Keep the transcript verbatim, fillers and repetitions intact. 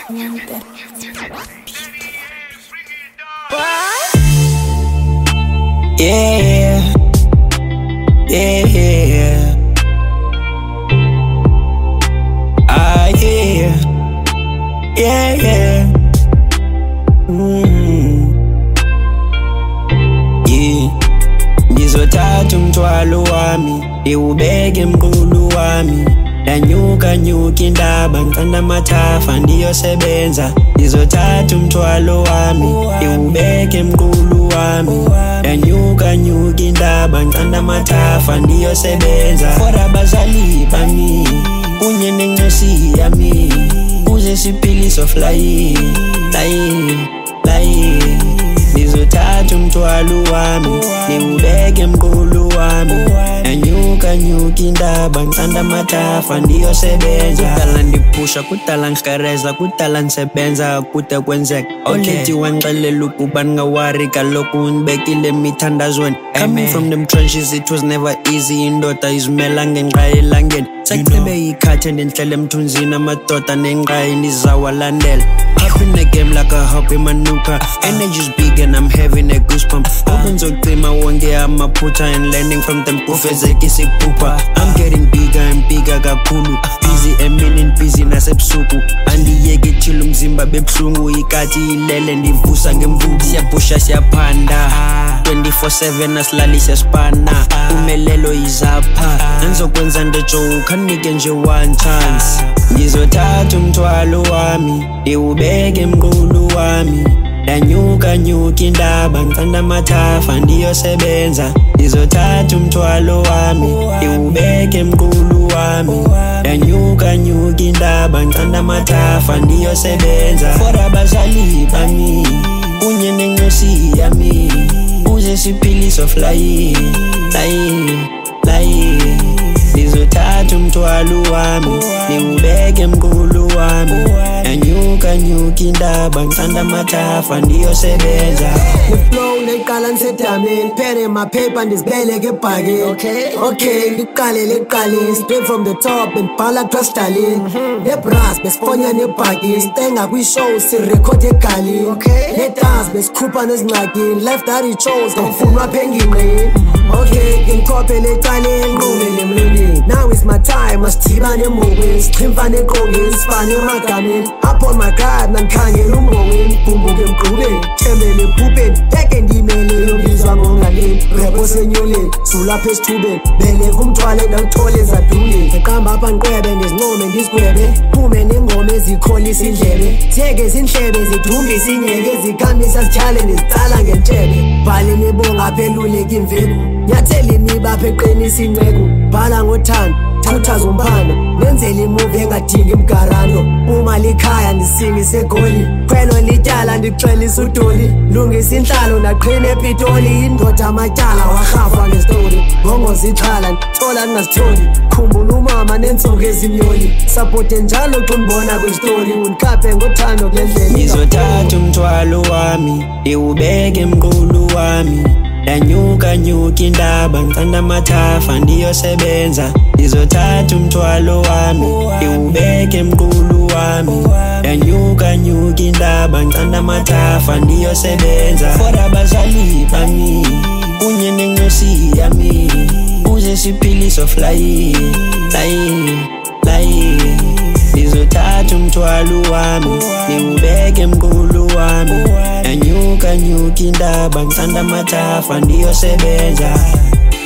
Yeah, yeah, yeah. Ah, yeah, yeah, yeah. Mm. Yeah. Ngizothatha umthwalo wami ndiwubeke emqulu wami, ndanyuka nyuka indaba ngicanda amathafa ndiyosebenza. Ngizothatha umthwalo wami ndiwubeke emqulu wami, ndanyuka nyuka indaba ngicanda amathafa ndiyosebenza. For abazali bami kunye nencosi yami, kuze siphilise fly fly fly. Ngizothatha umthwalo wami ndiwubeke emqulu wami, ndanyuka nyuka indaba ngicanda amathafa ndiyosebenza. Kudala ndiphusha, kudala ngigereza, kudala ngisebenza kude kwenzeka. Olethi wangixelela ukuba ngingawari, kaloku undibekile emithandazweni. Coming from them trenches it was never easy, indoda izimela ngenxa elangeni. Sekucibe ikhathi endihlele emthunzini, amadoda nenqayi ndizawalandela. Up in the game like a hop in manuka, energy's big and I'm having a goosebump. Open zocima wonke amaphutha and learning from them kufezeka isiphupha. I'm getting bigger and bigger kakhulu, busy emini busy nasebusuku. Andiyeke chila umzimba bebuhlungu, ikati ilele ndivusa ngemvubu. Siyapusha siyaphanda twenty-four seven asilali siyasipana, umelelo izapha. Ngizokwenza ndejo ukhanike nje one chance. Ngizothatha umthwalo wami ndiwubeke emqulu wami, ndanyuka nyuka indaba ngicanda amathafa ndiyosebenza. Ngizothatha umthwalo wami ndiwubeke emqulu wami, ndanyuka nyuka indaba ngicanda amathafa ndiyosebenza. For abazali bami kunye nencosi yami, kuze siphilise fly fly fly. Ngizothatha umthwalo wami ndiwubeke emqulu wami, ndanyuka nyuka indaba ngicanda amathafa ndiyosebenza. Ngiflow neqala ngisedameni, pene maphepha ndizibeleke ebhakeni. Okay, okay, ngiqalele ekuqaleni, straight from the top ngibhala kutwastalini. Nebras besifonya nebhakini, stenga kwishow sirekhode egalini. Netas besikhupha nezingxakini, life that it chose ngomfunwa apha engingqini. Okay, ngimkhophele ecaleni nqumele emlonyeni. Now is my time, masithibane emongweni, sichimfane eqongeni, sifane emagameni. Up on my guard, nandikhangela umongweni, bhumbuke emqubeni, thembele ephupheni, eke ndimele yobizwa ngongaleni. Rebo senyoleni, sulapha esithubeni, beleka umthwale ndawuthole ezaduleni. Eqamba apha ndiqwebe, ndizincome ndizigwebe, phume nengoma ezikholisa indlebe. Theke zinhlebe zidumbisa inyeke, zikhambisa sitshale ndizitsala ngentshebe. Bhala imibongo apha eluleka imveku, nyathela imiba apha eqinisa inceku. Bhala ngothando, thuthaza umphando, nenzela imuvi engadingi imgarando. Uma likhaya ndisingisa egoli, khwelo lityala ndixelisa udoli. Lungisa inhlalo ndaqhina ePitoli, indoda amatyala warhafa ngestori. Ngongoza ixhala ndithola ndingazitholi, khumbula umama neentsuku ezimyoli. Sapote njalo xa undibona kwistori, undikhaphe ngothando kule ndlela. Ngizothatha umthwalo wami ndiwubeke emqulu wami, ndanyuka nyuka indaba ngicanda amathafa ndiyosebenza. Ngizothatha umthwalo wami ndiwubeke emqulu wami, ndanyuka nyuka indaba ngicanda amathafa ndiyosebenza. For abazali bami kunye nencosi yami, kuze siphilise fly fly fly. Ngizothatha umthwalo wami ndiwubeke emqulu wami, ndanyuka nyuka indaba ngicanda amathafa ndiyosebenza.